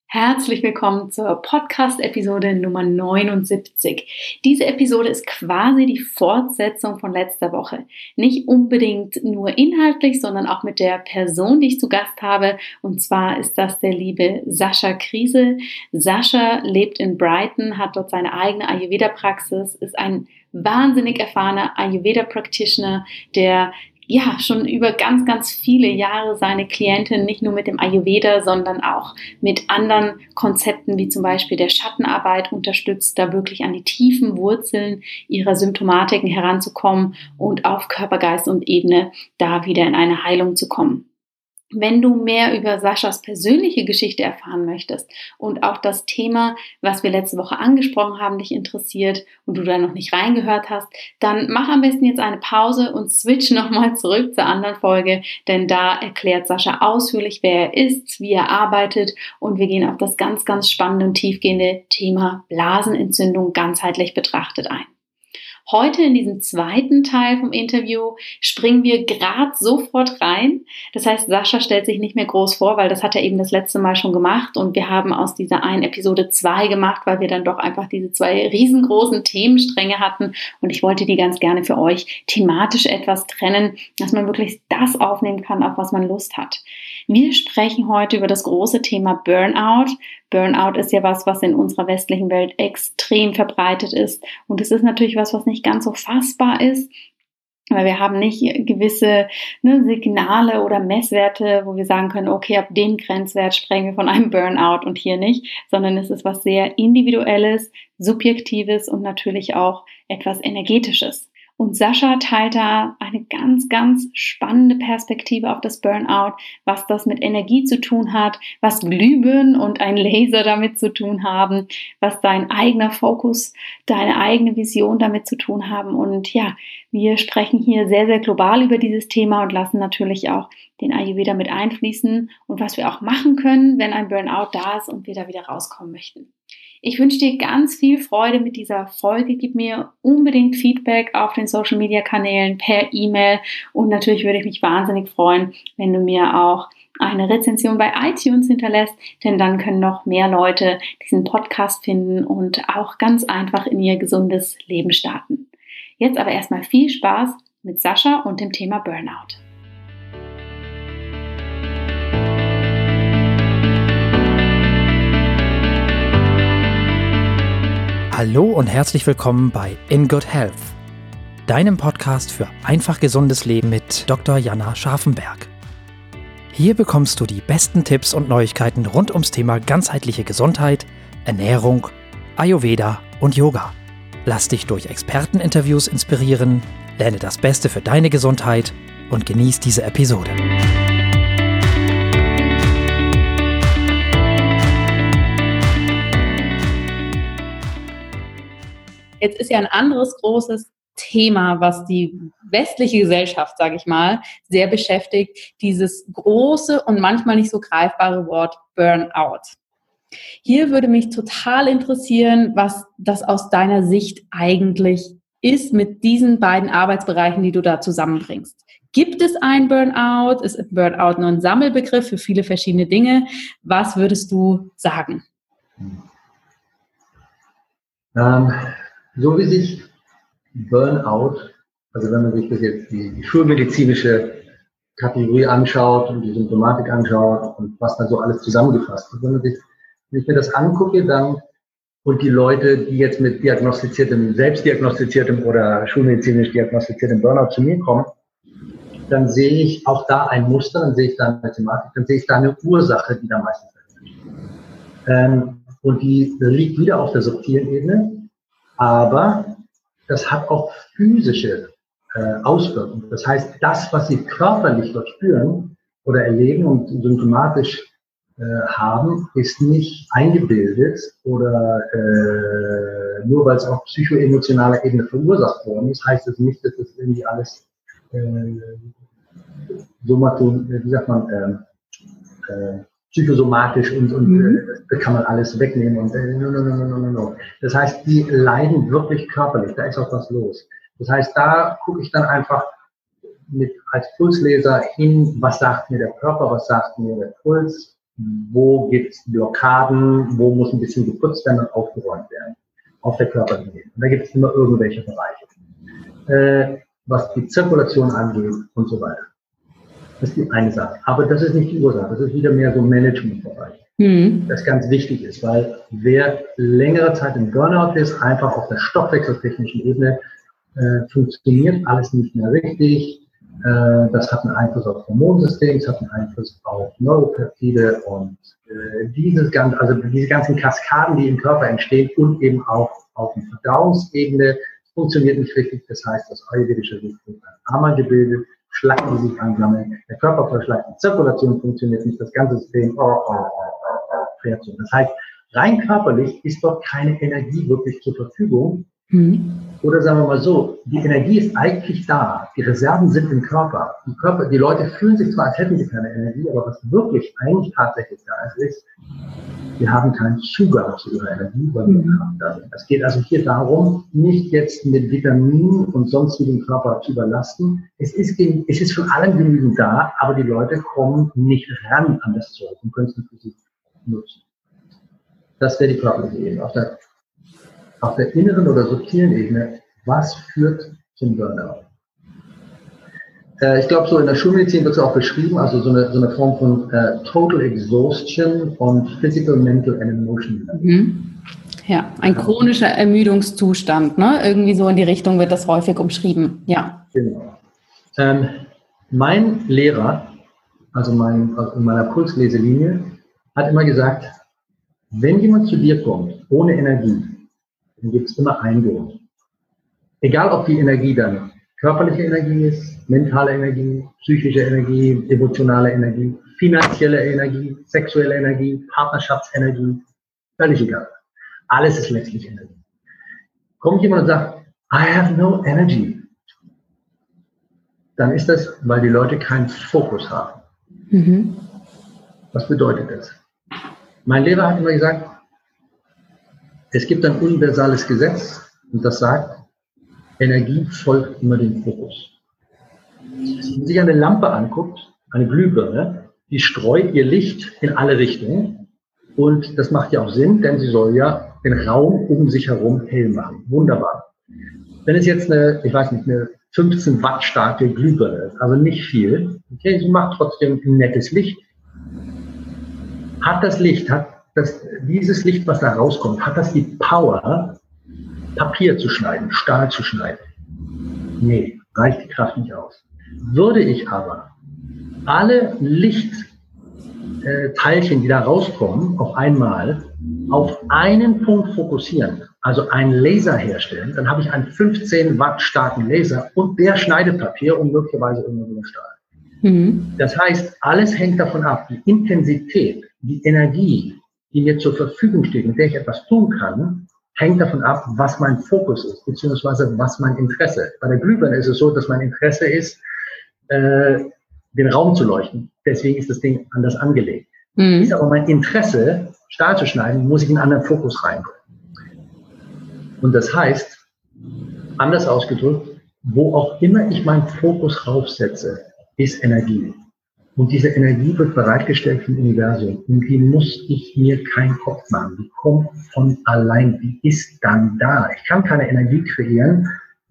Herzlich willkommen zur Podcast-Episode Nummer 79. Diese Episode ist quasi die Fortsetzung von letzter Woche. Nicht unbedingt nur inhaltlich, sondern auch mit der Person, die ich zu Gast habe. Und zwar ist das der liebe Sascha Kriese. Sascha lebt in Brighton, hat dort seine eigene Ayurveda-Praxis, ist ein wahnsinnig erfahrener Ayurveda-Practitioner, der schon über ganz, ganz viele Jahre seine Klientin nicht nur mit dem Ayurveda, sondern auch mit anderen Konzepten wie zum Beispiel der Schattenarbeit unterstützt, da wirklich an die tiefen Wurzeln ihrer Symptomatiken heranzukommen und auf Körper, Geist und Ebene da wieder in eine Heilung zu kommen. Wenn du mehr über Saschas persönliche Geschichte erfahren möchtest und auch das Thema, was wir letzte Woche angesprochen haben, dich interessiert und du da noch nicht reingehört hast, dann mach am besten jetzt eine Pause und switch nochmal zurück zur anderen Folge, denn da erklärt Sascha ausführlich, wer er ist, wie er arbeitet und wir gehen auf das ganz, ganz spannende und tiefgehende Thema Blasenentzündung ganzheitlich betrachtet ein. Heute in diesem zweiten Teil vom Interview springen wir gerade sofort rein. Das heißt, Sascha stellt sich nicht mehr groß vor, weil das hat er eben das letzte Mal schon gemacht und wir haben aus dieser einen Episode 2 gemacht, weil wir dann doch einfach diese zwei riesengroßen Themenstränge hatten und ich wollte die ganz gerne für euch thematisch etwas trennen, dass man wirklich das aufnehmen kann, auf was man Lust hat. Wir sprechen heute über das große Thema Burnout. Burnout ist ja was in unserer westlichen Welt extrem verbreitet ist und es ist natürlich was nicht ganz so fassbar ist, weil wir haben nicht gewisse Signale oder Messwerte, wo wir sagen können, okay, ab dem Grenzwert sprechen wir von einem Burnout und hier nicht, sondern es ist was sehr Individuelles, Subjektives und natürlich auch etwas Energetisches. Und Sascha teilt da eine ganz, ganz spannende Perspektive auf das Burnout, was das mit Energie zu tun hat, was Glühbirnen und ein Laser damit zu tun haben, was dein eigener Fokus, deine eigene Vision damit zu tun haben. Und ja, wir sprechen hier sehr, sehr global über dieses Thema und lassen natürlich auch den Ayurveda mit einfließen und was wir auch machen können, wenn ein Burnout da ist und wir da wieder rauskommen möchten. Ich wünsche dir ganz viel Freude mit dieser Folge. Gib mir unbedingt Feedback auf den Social-Media-Kanälen per E-Mail und natürlich würde ich mich wahnsinnig freuen, wenn du mir auch eine Rezension bei iTunes hinterlässt, denn dann können noch mehr Leute diesen Podcast finden und auch ganz einfach in ihr gesundes Leben starten. Jetzt aber erstmal viel Spaß mit Sascha und dem Thema Burnout. Hallo und herzlich willkommen bei In Good Health, deinem Podcast für einfach gesundes Leben mit Dr. Jana Scharfenberg. Hier bekommst du die besten Tipps und Neuigkeiten rund ums Thema ganzheitliche Gesundheit, Ernährung, Ayurveda und Yoga. Lass dich durch Experteninterviews inspirieren, lerne das Beste für deine Gesundheit und genieß diese Episode. Jetzt ist ja ein anderes großes Thema, was die westliche Gesellschaft, sage ich mal, sehr beschäftigt, dieses große und manchmal nicht so greifbare Wort Burnout. Hier würde mich total interessieren, was das aus deiner Sicht eigentlich ist mit diesen beiden Arbeitsbereichen, die du da zusammenbringst. Gibt es ein Burnout? Ist Burnout nur ein Sammelbegriff für viele verschiedene Dinge? Was würdest du sagen? So wie sich Burnout, also wenn man sich das jetzt die schulmedizinische Kategorie anschaut und die Symptomatik anschaut und was da so alles zusammengefasst wird, wenn ich mir das angucke, dann und die Leute, die jetzt mit selbstdiagnostiziertem oder schulmedizinisch diagnostiziertem Burnout zu mir kommen, dann sehe ich auch da ein Muster, dann sehe ich da eine Thematik, dann sehe ich da eine Ursache, die da meistens ist. Und die liegt wieder auf der subtilen Ebene. Aber das hat auch physische Auswirkungen. Das heißt, das, was Sie körperlich dort spüren oder erleben und symptomatisch haben, ist nicht eingebildet oder nur weil es auf psychoemotionaler Ebene verursacht worden ist, heißt es nicht, dass das irgendwie alles psychosomatisch und das kann man alles wegnehmen und no. Das heißt, die leiden wirklich körperlich, da ist auch was los. Das heißt, da gucke ich dann einfach als Pulsleser hin, was sagt mir der Körper, was sagt mir der Puls, wo gibt es Blockaden, wo muss ein bisschen geputzt werden und aufgeräumt werden auf der Körperebene. Und da gibt es immer irgendwelche Bereiche, was die Zirkulation angeht und so weiter. Das ist die eine Sache. Aber das ist nicht die Ursache. Das ist wieder mehr so ein Managementbereich. Das ganz wichtig ist, weil wer längere Zeit im Burnout ist, einfach auf der stoffwechseltechnischen Ebene, funktioniert alles nicht mehr richtig. Das hat einen Einfluss auf das Hormonsystem, es hat einen Einfluss auf Neuropeptide und diese ganzen Kaskaden, die im Körper entstehen und eben auch auf der Verdauungsebene, funktioniert nicht richtig. Das heißt, das ayurvedische System wird einmal gebildet, Schlacken, die sich ansammeln, der Körper verschleißt, die Zirkulation funktioniert nicht, das ganze System fährt so. Das heißt, rein körperlich ist dort keine Energie wirklich zur Verfügung. Oder sagen wir mal so, die Energie ist eigentlich da, die Reserven sind im Körper. Die Leute fühlen sich zwar, als hätten sie keine Energie, aber was wirklich eigentlich tatsächlich da ist, wir haben keinen Zugang zu ihrer Energie, weil wir da sind. Es geht also hier darum, nicht jetzt mit Vitaminen und sonstigen Körper zu überlasten. Es ist von allem genügend da, aber die Leute kommen nicht ran an das Zeug und können es nicht für sich nutzen. Das wäre die körperliche Ebene. Auf der inneren oder subtilen Ebene, was führt zum Burnout? Ich glaube, so in der Schulmedizin wird es auch beschrieben, also so eine Form von Total Exhaustion und Physical, Mental and Emotional. Ja, ein chronischer Ermüdungszustand, ne? Irgendwie so in die Richtung wird das häufig umschrieben, ja. Genau. Mein Lehrer, also in meiner Pulsleselinie, hat immer gesagt, wenn jemand zu dir kommt ohne Energie, dann gibt es immer einen Grund. Egal, ob die Energie dann körperliche Energie ist, mentale Energie, psychische Energie, emotionale Energie, finanzielle Energie, sexuelle Energie, Partnerschaftsenergie, völlig egal. Alles ist letztlich Energie. Kommt jemand und sagt, I have no energy, dann ist das, weil die Leute keinen Fokus haben. Was bedeutet das? Mein Lehrer hat immer gesagt, es gibt ein universales Gesetz und das sagt, Energie folgt immer dem Fokus. Wenn man sich eine Lampe anguckt, eine Glühbirne, die streut ihr Licht in alle Richtungen und das macht ja auch Sinn, denn sie soll ja den Raum um sich herum hell machen. Wunderbar. Wenn es jetzt eine 15 Watt starke Glühbirne ist, also nicht viel, okay, sie macht trotzdem ein nettes Licht. Dieses Licht, was da rauskommt, hat das die Power, Papier zu schneiden, Stahl zu schneiden? Nee, reicht die Kraft nicht aus. Würde ich aber alle Lichtteilchen, die da rauskommen, auf einmal auf einen Punkt fokussieren, also einen Laser herstellen, dann habe ich einen 15 Watt starken Laser und der schneidet Papier und möglicherweise irgendwann wieder Stahl. Das heißt, alles hängt davon ab, die Intensität, die Energie, die mir zur Verfügung steht, mit der ich etwas tun kann, hängt davon ab, was mein Fokus ist, beziehungsweise was mein Interesse. Bei der Glühbirne ist es so, dass mein Interesse ist, den Raum zu leuchten. Deswegen ist das Ding anders angelegt. Ist aber mein Interesse, Stahl zu schneiden, muss ich einen anderen Fokus reinbringen. Und das heißt, anders ausgedrückt, wo auch immer ich meinen Fokus raufsetze, ist Energie. Und diese Energie wird bereitgestellt vom Universum. Und die muss ich mir keinen Kopf machen. Die kommt von allein. Die ist dann da. Ich kann keine Energie kreieren.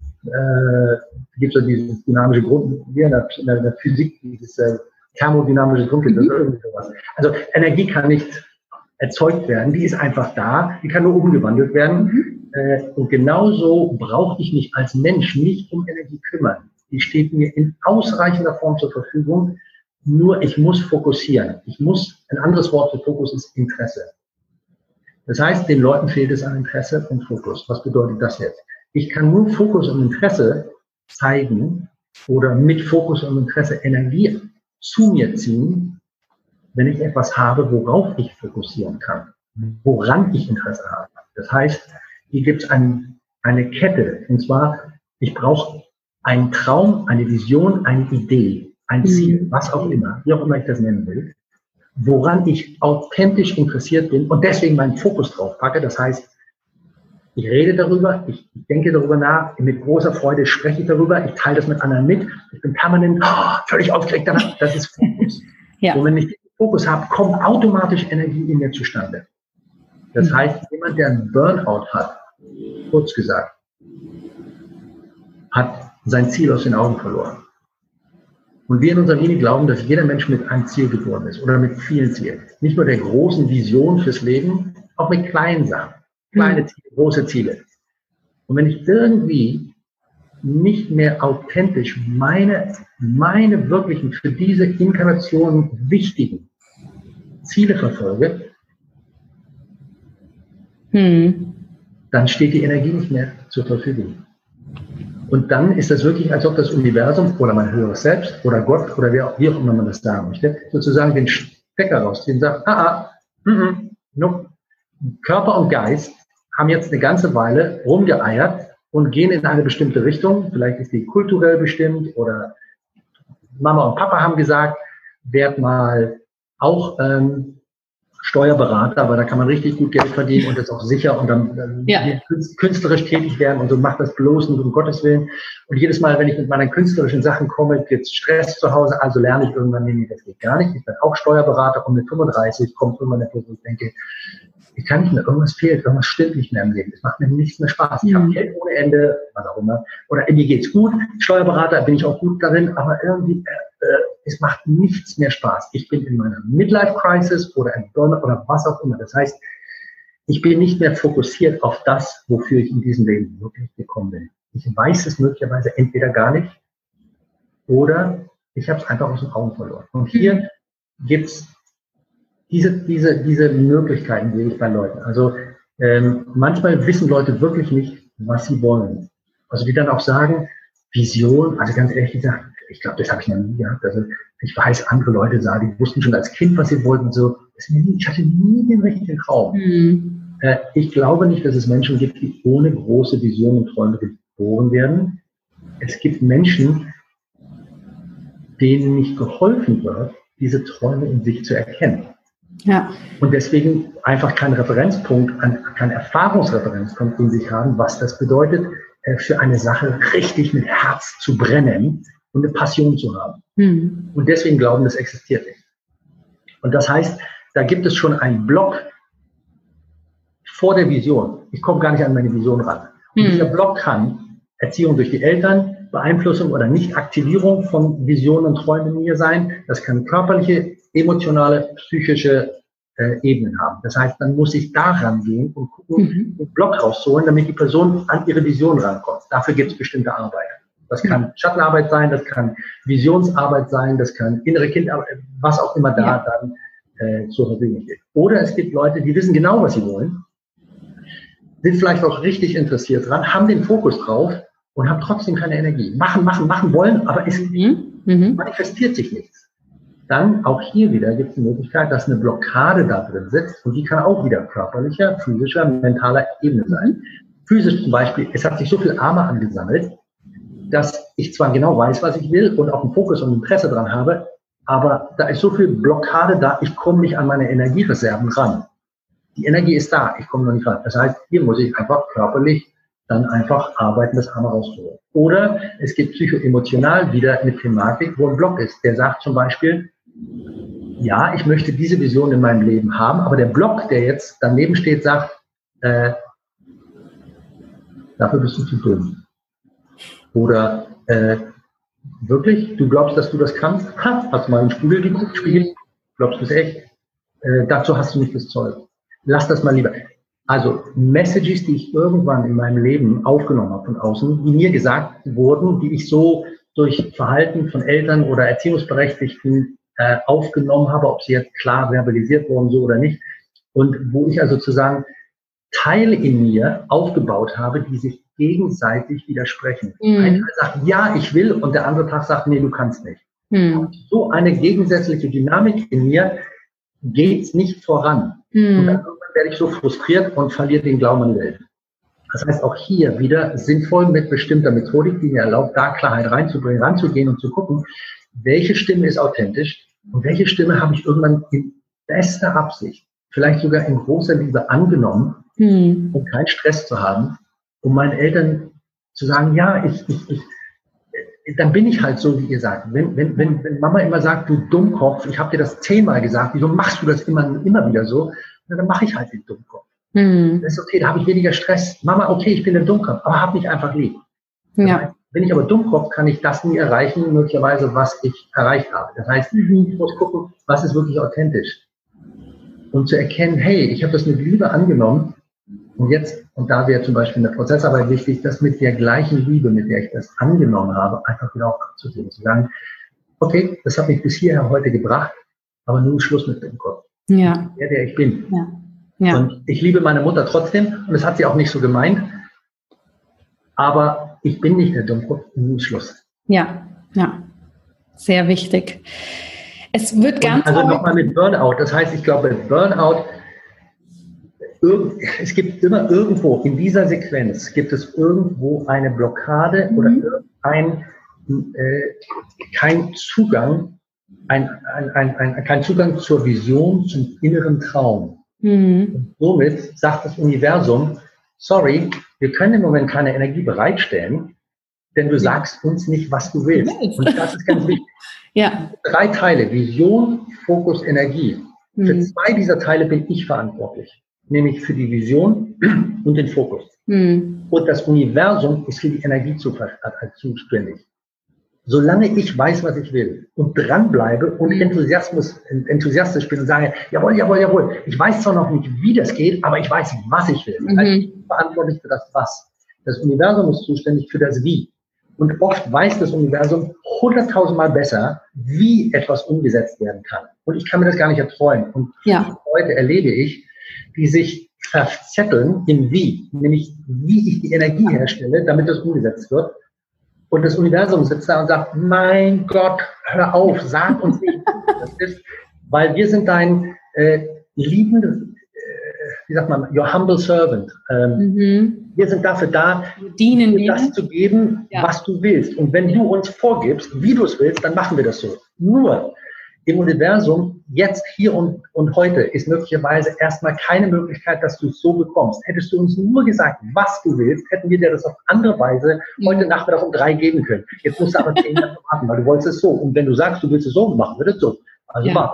Gibt es ja dieses dynamische Grund, wie in der Physik, dieses thermodynamische Grundgesetz oder irgendwie sowas. Also Energie kann nicht erzeugt werden. Die ist einfach da. Die kann nur umgewandelt werden. Und genauso brauche ich mich als Mensch nicht um Energie kümmern. Die steht mir in ausreichender Form zur Verfügung. Nur ich muss fokussieren. Ein anderes Wort für Fokus ist Interesse. Das heißt, den Leuten fehlt es an Interesse und Fokus. Was bedeutet das jetzt? Ich kann nur Fokus und Interesse zeigen oder mit Fokus und Interesse Energie zu mir ziehen, wenn ich etwas habe, worauf ich fokussieren kann, woran ich Interesse habe. Das heißt, hier gibt es eine Kette. Und zwar, ich brauche einen Traum, eine Vision, eine Idee. Ein Ziel, was auch immer, wie auch immer ich das nennen will, woran ich authentisch interessiert bin und deswegen meinen Fokus drauf packe. Das heißt, ich rede darüber, ich denke darüber nach, mit großer Freude spreche ich darüber, ich teile das mit anderen mit, ich bin permanent völlig aufgeregt danach, das ist Fokus. Ja. Und wenn ich Fokus habe, kommt automatisch Energie in mir zustande. Das heißt, jemand, der einen Burnout hat, kurz gesagt, hat sein Ziel aus den Augen verloren. Und wir in unserer Linie glauben, dass jeder Mensch mit einem Ziel geboren ist oder mit vielen Zielen. Nicht nur der großen Vision fürs Leben, auch mit kleinen Sachen. Kleine Ziele, große Ziele. Und wenn ich irgendwie nicht mehr authentisch meine wirklichen, für diese Inkarnation wichtigen Ziele verfolge, dann steht die Energie nicht mehr zur Verfügung. Und dann ist das wirklich, als ob das Universum oder mein höheres Selbst oder Gott oder wie auch immer man das sagen möchte, sozusagen den Stecker rauszieht und sagt, nope. Körper und Geist haben jetzt eine ganze Weile rumgeeiert und gehen in eine bestimmte Richtung. Vielleicht ist die kulturell bestimmt oder Mama und Papa haben gesagt, werd mal auch Steuerberater, aber da kann man richtig gut Geld verdienen und das ist auch sicher und dann künstlerisch tätig werden und so, macht das bloß nicht um Gottes Willen. Und jedes Mal, wenn ich mit meinen künstlerischen Sachen komme, gibt es Stress zu Hause, also lerne ich irgendwann, nee, das geht gar nicht. Ich bin auch Steuerberater und mit 35 kommt irgendwann der Punkt, wo ich denke, ich kann nicht mehr, irgendwas fehlt, irgendwas stimmt nicht mehr im Leben. Es macht mir nichts mehr Spaß. Ich habe Geld ohne Ende, was auch immer. Oder mir geht's gut. Steuerberater bin ich auch gut darin, aber irgendwie, es macht nichts mehr Spaß. Ich bin in meiner Midlife-Crisis oder im Burnout oder was auch immer. Das heißt, ich bin nicht mehr fokussiert auf das, wofür ich in diesem Leben wirklich gekommen bin. Ich weiß es möglicherweise entweder gar nicht oder ich habe es einfach aus den Augen verloren. Und hier gibt's diese Möglichkeiten sehe ich bei Leuten. Also manchmal wissen Leute wirklich nicht, was sie wollen. Also die dann auch sagen, Vision, also ganz ehrlich gesagt, ich glaube, das habe ich noch nie gehabt. Also ich weiß, andere Leute sagen, die wussten schon als Kind, was sie wollten. So, ich hatte nie den richtigen Traum. Ich glaube nicht, dass es Menschen gibt, die ohne große Visionen und Träume geboren werden. Es gibt Menschen, denen nicht geholfen wird, diese Träume in sich zu erkennen. Ja. Und deswegen einfach kein Referenzpunkt, kein Erfahrungsreferenzpunkt in sich haben, was das bedeutet, für eine Sache richtig mit Herz zu brennen und eine Passion zu haben. Und deswegen glauben, das existiert nicht. Und das heißt, da gibt es schon einen Block vor der Vision. Ich komme gar nicht an meine Vision ran. Und dieser Block kann Erziehung durch die Eltern, Beeinflussung oder Nicht-Aktivierung von Visionen und Träumen in mir sein. Das kann körperliche, emotionale, psychische Ebenen haben. Das heißt, dann muss ich da rangehen und gucken, den Block rausholen, damit die Person an ihre Vision rankommt. Dafür gibt es bestimmte Arbeit. Das kann Schattenarbeit sein, das kann Visionsarbeit sein, das kann innere Kindarbeit, was auch immer da dann zur Verfügung steht. Oder es gibt Leute, die wissen genau, was sie wollen, sind vielleicht auch richtig interessiert dran, haben den Fokus drauf und haben trotzdem keine Energie. Machen wollen, aber es manifestiert sich nichts. Dann auch hier wieder gibt es die Möglichkeit, dass eine Blockade da drin sitzt und die kann auch wieder körperlicher, physischer, mentaler Ebene sein. Physisch zum Beispiel, es hat sich so viel Arme angesammelt, dass ich zwar genau weiß, was ich will und auch einen Fokus und Interesse dran habe, aber da ist so viel Blockade da, ich komme nicht an meine Energiereserven ran. Die Energie ist da, ich komme noch nicht ran. Das heißt, hier muss ich einfach körperlich dann einfach arbeiten, das Arme rauszuholen. Oder es gibt psychoemotional wieder eine Thematik, wo ein Block ist. Der sagt zum Beispiel, ja, ich möchte diese Vision in meinem Leben haben, aber der Block, der jetzt daneben steht, sagt, dafür bist du zu dünn. Oder wirklich, du glaubst, dass du das kannst? Hast du mal in den Spiegel geguckt? Glaubst du es echt? Dazu hast du nicht das Zeug. Lass das mal lieber. Also Messages, die ich irgendwann in meinem Leben aufgenommen habe von außen, die mir gesagt wurden, die ich so durch Verhalten von Eltern oder Erziehungsberechtigten aufgenommen habe, ob sie jetzt klar verbalisiert wurden, so oder nicht. Und wo ich also sozusagen Teile in mir aufgebaut habe, die sich gegenseitig widersprechen. Ein Teil sagt, ja, ich will, und der andere Tag sagt, nee, du kannst nicht. So eine gegensätzliche Dynamik in mir geht's nicht voran. Und dann irgendwann werde ich so frustriert und verliere den Glauben an die Welt. Das heißt, auch hier wieder sinnvoll mit bestimmter Methodik, die mir erlaubt, da Klarheit reinzubringen, ranzugehen und zu gucken, welche Stimme ist authentisch und welche Stimme habe ich irgendwann in bester Absicht, vielleicht sogar in großer Liebe angenommen, um keinen Stress zu haben, um meinen Eltern zu sagen, ja, dann bin ich halt so, wie ihr sagt. Wenn Mama immer sagt, du Dummkopf, ich habe dir das 10-mal gesagt, wieso machst du das immer wieder so? Na, dann mache ich halt den Dummkopf. Das ist okay, da habe ich weniger Stress. Mama, okay, ich bin ein Dummkopf, aber hab mich einfach lieb. Das heißt, wenn ich aber Dummkopf, kann ich das nie erreichen, möglicherweise, was ich erreicht habe. Das heißt, ich muss gucken, was ist wirklich authentisch. Und zu erkennen, hey, ich habe das mit Liebe angenommen. Und da wäre zum Beispiel in der Prozessarbeit wichtig, das mit der gleichen Liebe, mit der ich das angenommen habe, einfach wieder auch abzugeben. Zu sagen, okay, das hat mich bis hierher heute gebracht, aber nun Schluss mit dem Kopf. Ja. Der ich bin. Ja. Und ich liebe meine Mutter trotzdem, und das hat sie auch nicht so gemeint, aber ich bin nicht der Dummkopf, nun Schluss. Ja. Sehr wichtig. Es wird ganz... Also nochmal mit Burnout. Das heißt, ich glaube, Burnout, es gibt immer irgendwo in dieser Sequenz, gibt es irgendwo eine Blockade oder kein Zugang, kein Zugang zur Vision, zum inneren Traum. Und somit sagt das Universum, sorry, wir können im Moment keine Energie bereitstellen, denn du sagst uns nicht, was du willst. Und das ist ganz wichtig. 3 Teile, Vision, Fokus, Energie. Für 2 dieser Teile bin ich verantwortlich. Nämlich für die Vision und den Fokus. Und das Universum ist für die Energie zuständig. Solange ich weiß, was ich will und dranbleibe und enthusiastisch bin und sage, jawohl, ich weiß zwar noch nicht, wie das geht, aber ich weiß, was ich will. Also ich bin verantwortlich für das Was. Das Universum ist zuständig für das Wie. Und oft weiß das Universum 100.000 Mal besser, wie etwas umgesetzt werden kann. Und ich kann mir das gar nicht erträumen. Und heute erlebe ich, die sich verzetteln im Wie, nämlich wie ich die Energie herstelle, damit das umgesetzt wird. Und das Universum sitzt da und sagt, mein Gott, hör auf, sag uns nicht, was das ist, weil wir sind dein liebende, your humble servant. Wir sind dafür da, dir das zu geben, was du willst. Und wenn du uns vorgibst, wie du es willst, dann machen wir das so. Nur im Universum, jetzt, hier und heute, ist möglicherweise erstmal keine Möglichkeit, dass du es so bekommst. Hättest du uns nur gesagt, was du willst, hätten wir dir das auf andere Weise heute Nachmittag um 3 geben können. Jetzt musst du aber 10 Jahre warten, weil du wolltest es so. Und wenn du sagst, du willst es so, machen wir das so. Also warte.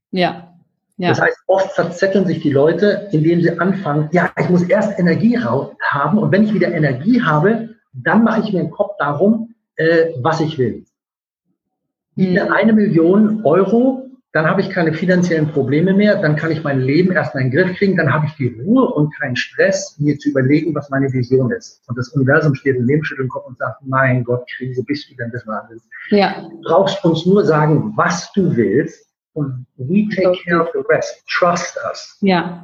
Das heißt, oft verzetteln sich die Leute, indem sie anfangen, ich muss erst Energie haben und wenn ich wieder Energie habe, dann mache ich mir den Kopf darum, was ich will. Wieder 1 Million Euro, dann habe ich keine finanziellen Probleme mehr, dann kann ich mein Leben erstmal in den Griff kriegen, dann habe ich die Ruhe und keinen Stress, mir zu überlegen, was meine Vision ist. Und das Universum steht im schüttelt den Kopf und sagt, mein Gott, Krise, bist du denn des Wahnsinns? Du brauchst uns nur sagen, was du willst, und we take care of the rest. Trust us.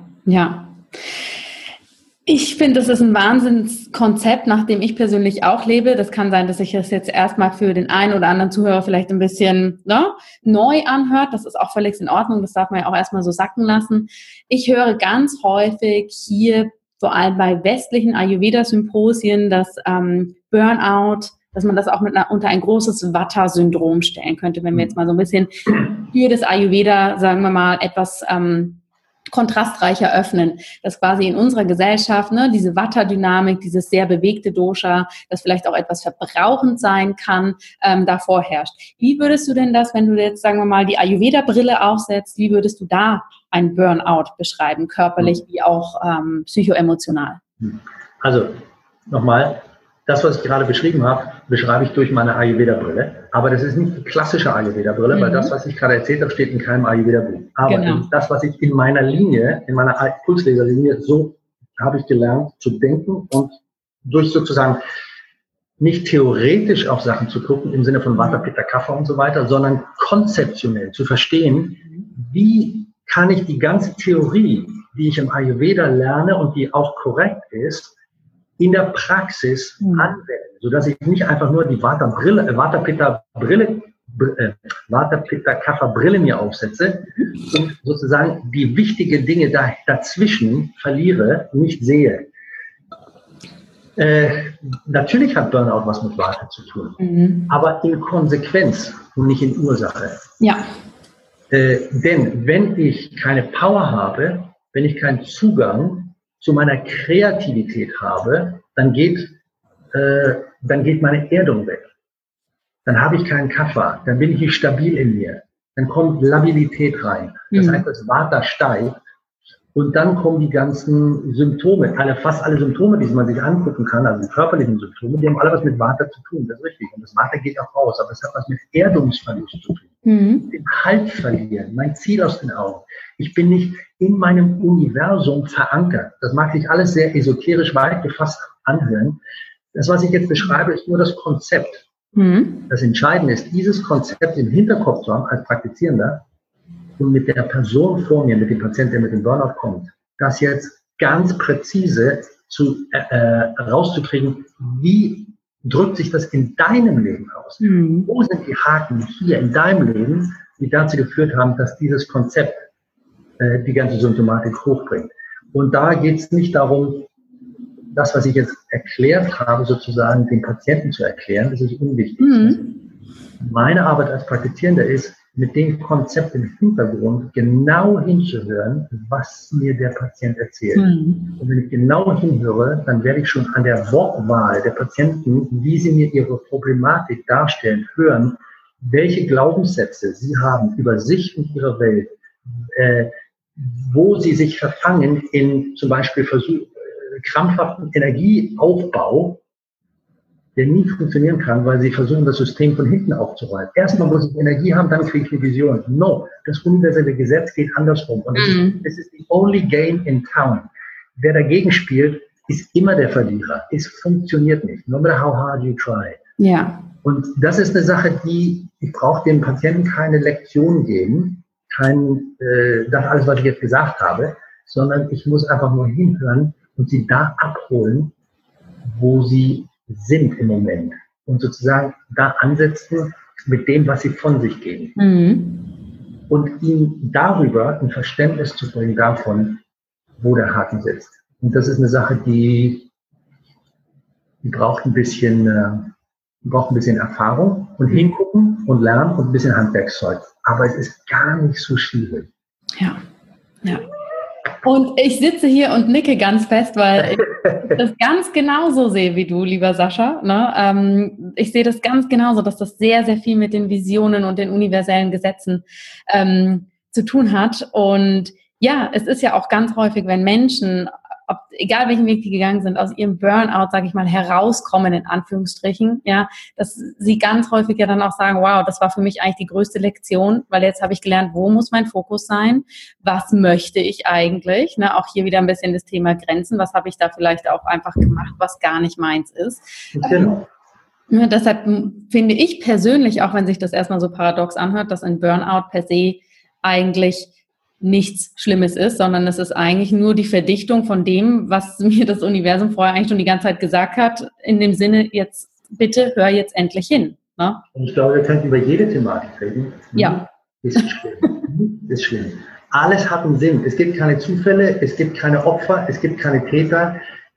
Ich finde, das ist ein Wahnsinnskonzept, nach dem ich persönlich auch lebe. Das kann sein, dass sich das jetzt erstmal für den einen oder anderen Zuhörer vielleicht ein bisschen neu anhört. Das ist auch völlig in Ordnung. Das darf man ja auch erstmal so sacken lassen. Ich höre ganz häufig hier, vor allem bei westlichen Ayurveda-Symposien, dass Burnout, dass man das auch unter ein großes Vata-Syndrom stellen könnte, wenn wir jetzt mal so ein bisschen für das Ayurveda, sagen wir mal, etwas kontrastreicher öffnen, dass quasi in unserer Gesellschaft diese Vata-Dynamik, dieses sehr bewegte Dosha, das vielleicht auch etwas verbrauchend sein kann, da vorherrscht. Wie würdest du denn das, wenn du jetzt, sagen wir mal, die Ayurveda-Brille aufsetzt, wie würdest du da ein Burnout beschreiben, körperlich wie auch psychoemotional? Also, nochmal, das, was ich gerade beschrieben habe, beschreibe ich durch meine Ayurveda-Brille. Aber das ist nicht die klassische Ayurveda-Brille, weil das, was ich gerade erzählt habe, steht in keinem Ayurveda-Buch. Aber das, was ich in meiner Linie, in meiner Pulsleserlinie, so habe ich gelernt zu denken und durch sozusagen nicht theoretisch auf Sachen zu gucken, im Sinne von Vata, Pitta, Kapha und so weiter, sondern konzeptionell zu verstehen, wie kann ich die ganze Theorie, die ich im Ayurveda lerne und die auch korrekt ist, in der Praxis anwenden, sodass ich nicht einfach nur die Vata-Pitta-Kapha-Brille mir aufsetze und sozusagen die wichtigen Dinge dazwischen verliere, nicht sehe. Natürlich hat Burnout was mit Vata zu tun, aber in Konsequenz und nicht in Ursache. Denn wenn ich keine Power habe, wenn ich keinen Zugang zu meiner Kreativität habe, dann geht meine Erdung weg. dann habe ich keinen Kapha, dann bin ich nicht stabil in mir. Dann kommt Labilität rein. Das heißt, das Vata steigt und dann kommen die ganzen Symptome, fast alle Symptome, die man sich angucken kann, also die körperlichen Symptome, die haben alle was mit Vata zu tun, das ist richtig. Und das Vata geht auch raus, aber es hat was mit Erdungsverlust zu tun. Den Halt verlieren, mein Ziel aus den Augen. Ich bin nicht in meinem Universum verankert. Das mag sich alles sehr esoterisch weit gefasst anhören. Das, was ich jetzt beschreibe, ist nur das Konzept. Das Entscheidende ist, dieses Konzept im Hinterkopf zu haben als Praktizierender und mit der Person vor mir, mit dem Patienten, der mit dem Burnout kommt, das jetzt ganz präzise rauszukriegen, wie drückt sich das in deinem Leben aus? Wo sind die Haken hier in deinem Leben, die dazu geführt haben, dass dieses Konzept die ganze Symptomatik hochbringt? Und da geht es nicht darum, das, was ich jetzt erklärt habe, sozusagen dem Patienten zu erklären, das ist unwichtig. Meine Arbeit als Praktizierender ist, mit dem Konzept im Hintergrund genau hinzuhören, was mir der Patient erzählt. Und wenn ich genau hinhöre, dann werde ich schon an der Wortwahl der Patienten, wie sie mir ihre Problematik darstellen, hören, welche Glaubenssätze sie haben über sich und ihre Welt, wo sie sich verfangen in zum Beispiel krampfhaften Energieaufbau, der nie funktionieren kann, weil sie versuchen, das System von hinten aufzureißen. Erstmal muss ich Energie haben, dann kriege ich eine Vision. No, das universelle Gesetz geht andersrum. Und es ist the only game in town. Wer dagegen spielt, ist immer der Verlierer. Es funktioniert nicht, no matter how hard you try. Ja. Und das ist eine Sache, ich brauche dem Patienten keine Lektion geben, das alles, was ich jetzt gesagt habe, sondern ich muss einfach nur hinhören und sie da abholen, wo sie sind im Moment und sozusagen da ansetzen mit dem, was sie von sich geben. Und ihnen darüber ein Verständnis zu bringen davon, wo der Haken sitzt. Und das ist eine Sache, die braucht ein bisschen Erfahrung und hingucken und lernen und ein bisschen Handwerkszeug. Aber es ist gar nicht so schwierig. Ja. Und ich sitze hier und nicke ganz fest, weil ich das ganz genauso sehe wie du, lieber Sascha. Ne? Ich sehe das ganz genauso, dass das sehr, sehr viel mit den Visionen und den universellen Gesetzen zu tun hat. Und ja, es ist ja auch ganz häufig, wenn Menschen, egal welchen Weg die gegangen sind, aus ihrem Burnout, sage ich mal, herauskommen, in Anführungsstrichen, ja, dass sie ganz häufig ja dann auch sagen, wow, das war für mich eigentlich die größte Lektion, weil jetzt habe ich gelernt, wo muss mein Fokus sein, was möchte ich eigentlich, ne? Auch hier wieder ein bisschen das Thema Grenzen, was habe ich da vielleicht auch einfach gemacht, was gar nicht meins ist. Genau. Deshalb finde ich persönlich, auch wenn sich das erstmal so paradox anhört, dass ein Burnout per se eigentlich nichts Schlimmes ist, sondern es ist eigentlich nur die Verdichtung von dem, was mir das Universum vorher eigentlich schon die ganze Zeit gesagt hat, in dem Sinne, jetzt bitte hör jetzt endlich hin. Ne? Und ich glaube, wir könnten über jede Thematik reden. Ja. Ist schlimm. Ist schlimm. Alles hat einen Sinn. Es gibt keine Zufälle, es gibt keine Opfer, es gibt keine Täter.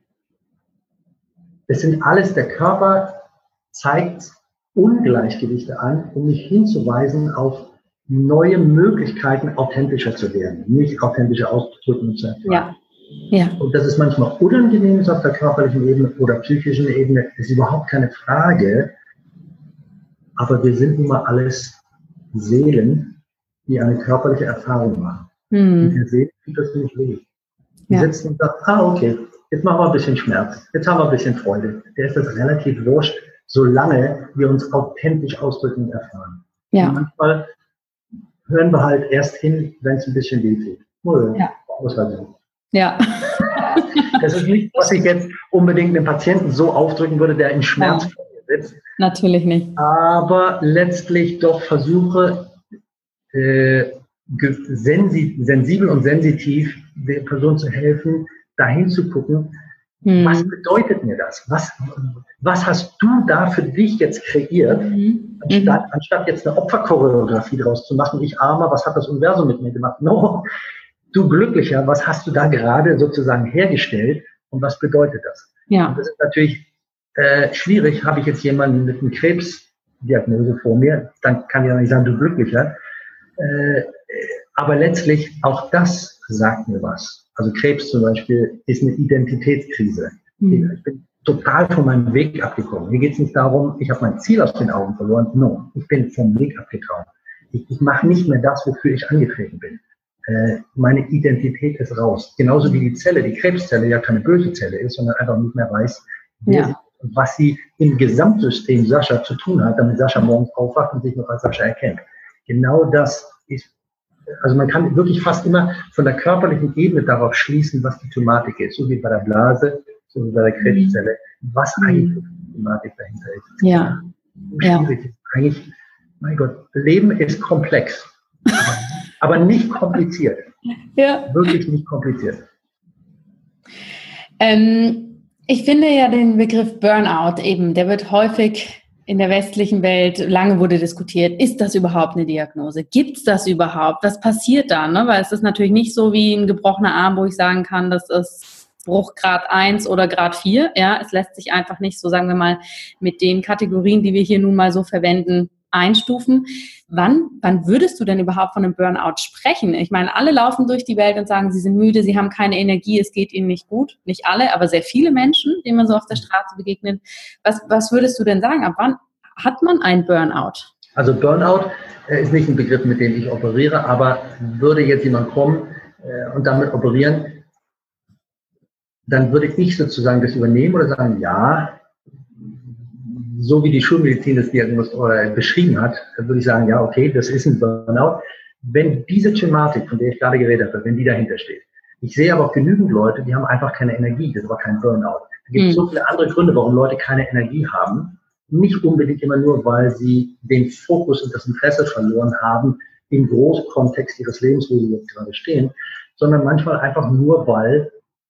Es sind alles, der Körper zeigt Ungleichgewichte an, um mich hinzuweisen auf neue Möglichkeiten, authentischer zu werden, nicht authentische Ausdrücke zu erfahren. Ja. Und dass es manchmal unangenehm ist auf der körperlichen Ebene oder psychischen Ebene, ist überhaupt keine Frage. Aber wir sind nun mal alles Seelen, die eine körperliche Erfahrung machen. Und der Seele tut das nicht weh. Die sitzen und sagen, okay, jetzt machen wir ein bisschen Schmerz, jetzt haben wir ein bisschen Freude. Der ist das relativ wurscht, solange wir uns authentisch ausdrücken und erfahren. Ja. Und manchmal hören wir halt erst hin, wenn es ein bisschen weh tut. Muss halt sein. Ja. Das ist nicht, was ich jetzt unbedingt einem Patienten so aufdrücken würde, der in Schmerz vor mir sitzt. Natürlich nicht. Aber letztlich doch versuche, sensibel und sensitiv der Person zu helfen, dahin zu gucken, was bedeutet mir das? Was hast du da für dich jetzt kreiert, anstatt jetzt eine Opferchoreografie draus zu machen? Ich Armer, was hat das Universum mit mir gemacht? No, du Glücklicher, was hast du da gerade sozusagen hergestellt und was bedeutet das? Ja. Und das ist natürlich schwierig. Habe ich jetzt jemanden mit einer Krebsdiagnose vor mir, dann kann ich ja nicht sagen, du Glücklicher. Aber letztlich auch das sagt mir was. Also Krebs zum Beispiel ist eine Identitätskrise. Ich bin total von meinem Weg abgekommen. Mir geht es nicht darum, ich habe mein Ziel aus den Augen verloren. No, ich bin vom Weg abgekommen. Ich mache nicht mehr das, wofür ich angetreten bin. Meine Identität ist raus. Genauso wie die Zelle, die Krebszelle ja keine böse Zelle ist, sondern einfach nicht mehr weiß, was sie im Gesamtsystem Sascha zu tun hat, damit Sascha morgens aufwacht und sich noch als Sascha erkennt. Genau das ist, also man kann wirklich fast immer von der körperlichen Ebene darauf schließen, was die Thematik ist, so wie bei der Blase, so wie bei der Krebszelle, was eigentlich die Thematik dahinter ist. Ja. Schwierig ist eigentlich, mein Gott, Leben ist komplex, aber nicht kompliziert. Ja. Wirklich nicht kompliziert. Ich finde ja den Begriff Burnout eben, der wird häufig in der westlichen Welt, lange wurde diskutiert, ist das überhaupt eine Diagnose? Gibt es das überhaupt? Was passiert da? Ne? Weil es ist natürlich nicht so wie ein gebrochener Arm, wo ich sagen kann, das ist Bruchgrad 1 oder Grad 4. Ja, es lässt sich einfach nicht so, sagen wir mal, mit den Kategorien, die wir hier nun mal so verwenden, einstufen. Wann würdest du denn überhaupt von einem Burnout sprechen? Ich meine, alle laufen durch die Welt und sagen, sie sind müde, sie haben keine Energie, es geht ihnen nicht gut. Nicht alle, aber sehr viele Menschen, denen man so auf der Straße begegnet. Was würdest du denn sagen? Ab wann hat man ein Burnout? Also Burnout ist nicht ein Begriff, mit dem ich operiere, aber würde jetzt jemand kommen und damit operieren, dann würde ich sozusagen das übernehmen oder sagen, ja, so wie die Schulmedizin das beschrieben hat, würde ich sagen, ja, okay, das ist ein Burnout. Wenn diese Thematik, von der ich gerade geredet habe, wenn die dahinter steht. Ich sehe aber auch genügend Leute, die haben einfach keine Energie, das ist aber kein Burnout. Es gibt so viele andere Gründe, warum Leute keine Energie haben. Nicht unbedingt immer nur, weil sie den Fokus und das Interesse verloren haben im Großkontext ihres Lebens, wo sie jetzt gerade stehen, sondern manchmal einfach nur, weil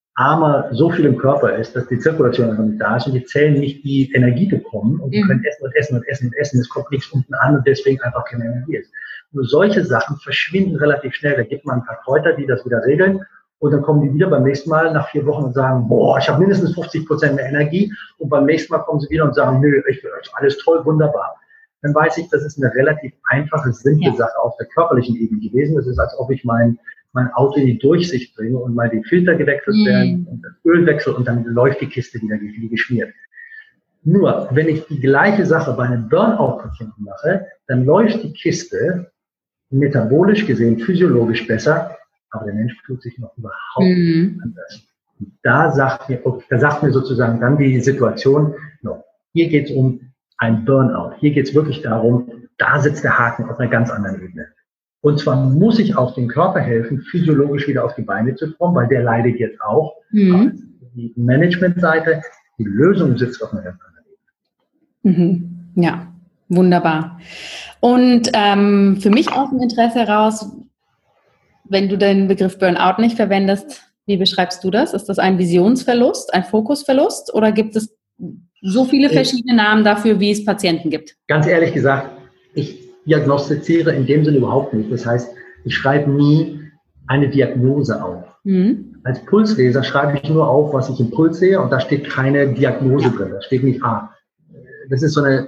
so viel im Körper ist, dass die Zirkulation einfach nicht da ist und die Zellen nicht die Energie bekommen und die können essen und essen und essen und essen. Es kommt nichts unten an und deswegen einfach keine Energie ist. Nur solche Sachen verschwinden relativ schnell. Da gibt man ein paar Kräuter, die das wieder regeln und dann kommen die wieder beim nächsten Mal nach 4 Wochen und sagen, boah, ich habe mindestens 50% mehr Energie und beim nächsten Mal kommen sie wieder und sagen, nö, alles toll, wunderbar. Dann weiß ich, das ist eine relativ einfache, simple Sache auf der körperlichen Ebene gewesen. Das ist, als ob ich mein Auto in die Durchsicht bringe und mal die Filter gewechselt werden und das Öl wechselt und dann läuft die Kiste wieder wie geschmiert. Nur, wenn ich die gleiche Sache bei einem Burnout-Patienten mache, dann läuft die Kiste metabolisch gesehen, physiologisch besser, aber der Mensch fühlt sich noch überhaupt nicht anders. Und da sagt mir sozusagen dann die Situation, no, hier geht es um ein Burnout. Hier geht es wirklich darum, da sitzt der Haken auf einer ganz anderen Ebene. Und zwar muss ich auch dem Körper helfen, physiologisch wieder auf die Beine zu kommen, weil der leidet jetzt auch. Aber die Managementseite, die Lösung sitzt auf einer ganz anderen Ebene. Ja, wunderbar. Und für mich aus dem Interesse heraus, wenn du den Begriff Burnout nicht verwendest, wie beschreibst du das? Ist das ein Visionsverlust, ein Fokusverlust oder gibt es so viele verschiedene Namen dafür, wie es Patienten gibt? Ganz ehrlich gesagt, ich diagnostiziere in dem Sinne überhaupt nicht. Das heißt, ich schreibe nie eine Diagnose auf. Als Pulsleser schreibe ich nur auf, was ich im Puls sehe und da steht keine Diagnose drin. Da steht nicht, das ist so eine,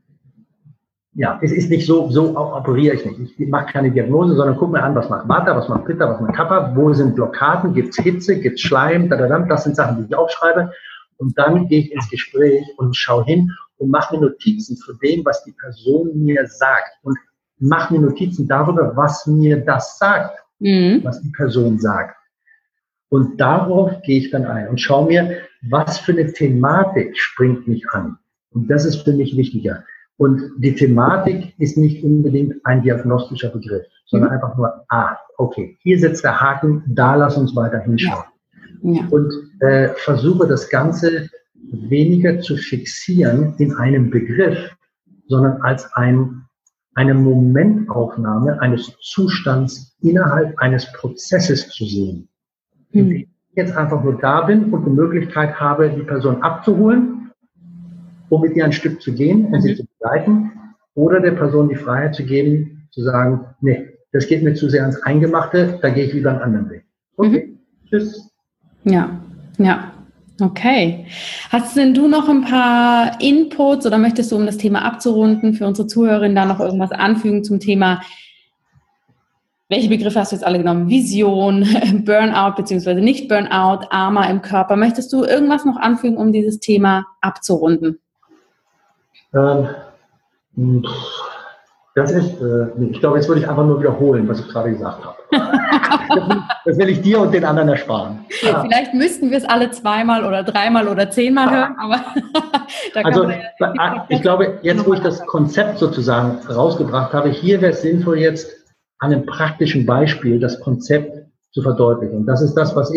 es ist nicht so operiere ich nicht. Ich mache keine Diagnose, sondern gucke mir an, was macht Vata, was macht Pitta, was macht Kapha, wo sind Blockaden, gibt es Hitze, gibt es Schleim, das sind Sachen, die ich aufschreibe. Und dann gehe ich ins Gespräch und schaue hin und mache mir Notizen zu dem, was die Person mir sagt. Und mache mir Notizen darüber, was mir das sagt, was die Person sagt. Und darauf gehe ich dann ein und schaue mir, was für eine Thematik springt mich an. Und das ist für mich wichtiger. Und die Thematik ist nicht unbedingt ein diagnostischer Begriff, sondern einfach nur, okay, hier sitzt der Haken, da lass uns weiter hinschauen. Ja. Und versuche das Ganze weniger zu fixieren in einem Begriff, sondern als eine Momentaufnahme eines Zustands innerhalb eines Prozesses zu sehen. Indem ich jetzt einfach nur da bin und die Möglichkeit habe, die Person abzuholen, um mit ihr ein Stück zu gehen und sie zu begleiten, oder der Person die Freiheit zu geben, zu sagen, nee, das geht mir zu sehr ans Eingemachte, da gehe ich lieber einen anderen Weg. Okay, tschüss. Ja, okay. Hast denn du noch ein paar Inputs oder möchtest du, um das Thema abzurunden, für unsere Zuhörerinnen da noch irgendwas anfügen zum Thema, welche Begriffe hast du jetzt alle genommen? Vision, Burnout bzw. nicht Burnout, AMA im Körper. Möchtest du irgendwas noch anfügen, um dieses Thema abzurunden? Das ist, ich glaube, jetzt würde ich einfach nur wiederholen, was ich gerade gesagt habe. Das will ich dir und den anderen ersparen. Vielleicht müssten wir es alle 2-mal oder 3-mal oder 10-mal hören, aber da kann man ich glaube, jetzt wo ich das Konzept sozusagen rausgebracht habe, hier wäre es sinnvoll, jetzt an einem praktischen Beispiel das Konzept zu verdeutlichen. Und das ist das, was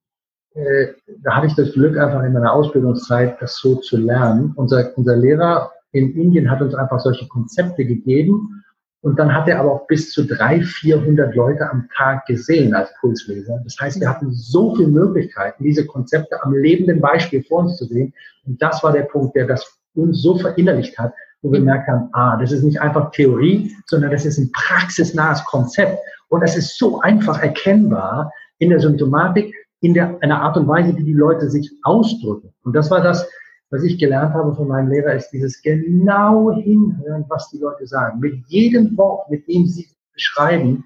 da hatte ich das Glück, einfach in meiner Ausbildungszeit das so zu lernen. Unser Lehrer in Indien hat uns einfach solche Konzepte gegeben und dann hat er aber auch bis zu 300-400 Leute am Tag gesehen als Pulsleser. Das heißt, wir hatten so viele Möglichkeiten, diese Konzepte am lebenden Beispiel vor uns zu sehen. Und das war der Punkt, der das uns so verinnerlicht hat, wo wir gemerkt haben, das ist nicht einfach Theorie, sondern das ist ein praxisnahes Konzept. Und das ist so einfach erkennbar in der Symptomatik, in einer Art und Weise, wie die Leute sich ausdrücken. Und das war das, was ich gelernt habe von meinem Lehrer, ist dieses genau hinhören, was die Leute sagen. Mit jedem Wort, mit dem sie beschreiben,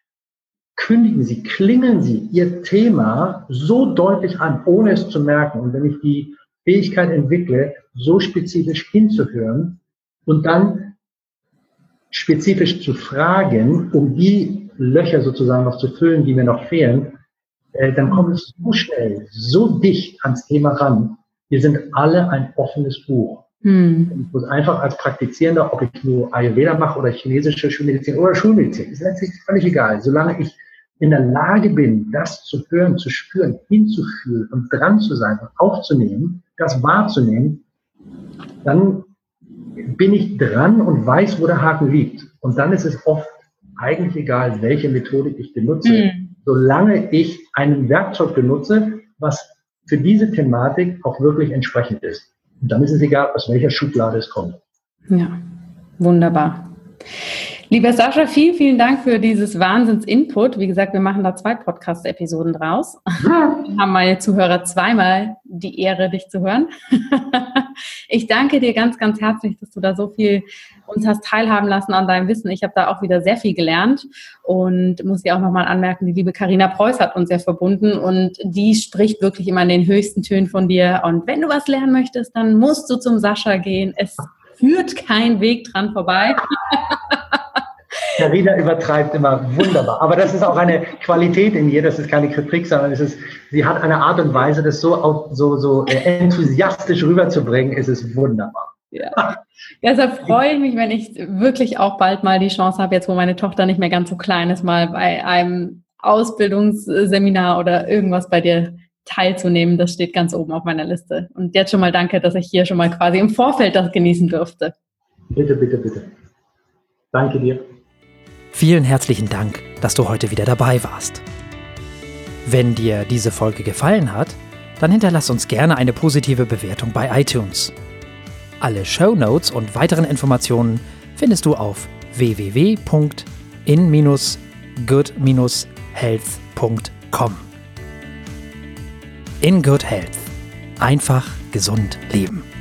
kündigen sie, klingeln sie ihr Thema so deutlich an, ohne es zu merken. Und wenn ich die Fähigkeit entwickle, so spezifisch hinzuhören und dann spezifisch zu fragen, um die Löcher sozusagen noch zu füllen, die mir noch fehlen, dann komme ich so schnell, so dicht ans Thema ran. Wir sind alle ein offenes Buch. Ich muss einfach als Praktizierender, ob ich nur Ayurveda mache oder chinesische Schulmedizin oder Schulmedizin, ist letztlich völlig egal. Solange ich in der Lage bin, das zu hören, zu spüren, hinzufühlen und dran zu sein und aufzunehmen, das wahrzunehmen, dann bin ich dran und weiß, wo der Haken liegt. Und dann ist es oft eigentlich egal, welche Methodik ich benutze, solange ich ein Werkzeug benutze, was für diese Thematik auch wirklich entsprechend ist. Und dann ist es egal, aus welcher Schublade es kommt. Ja, wunderbar. Lieber Sascha, vielen, vielen Dank für dieses Wahnsinns-Input. Wie gesagt, wir machen da 2 Podcast-Episoden draus. Haben meine Zuhörer 2-mal die Ehre, dich zu hören. Ich danke dir ganz, ganz herzlich, dass du da so viel uns hast teilhaben lassen an deinem Wissen. Ich habe da auch wieder sehr viel gelernt und muss dir auch nochmal anmerken, die liebe Carina Preuß hat uns ja verbunden und die spricht wirklich immer in den höchsten Tönen von dir. Und wenn du was lernen möchtest, dann musst du zum Sascha gehen. Es führt kein Weg dran vorbei. Carina übertreibt immer wunderbar. Aber das ist auch eine Qualität in ihr, das ist keine Kritik, sondern sie hat eine Art und Weise, das so enthusiastisch rüberzubringen, ist es wunderbar. Ja. Deshalb freue ich mich, wenn ich wirklich auch bald mal die Chance habe, jetzt wo meine Tochter nicht mehr ganz so klein ist, mal bei einem Ausbildungsseminar oder irgendwas bei dir teilzunehmen. Das steht ganz oben auf meiner Liste. Und jetzt schon mal danke, dass ich hier schon mal quasi im Vorfeld das genießen durfte. Bitte, bitte, bitte. Danke dir. Vielen herzlichen Dank, dass du heute wieder dabei warst. Wenn dir diese Folge gefallen hat, dann hinterlass uns gerne eine positive Bewertung bei iTunes. Alle Shownotes und weiteren Informationen findest du auf www.in-good-health.com. In Good Health. Einfach gesund leben.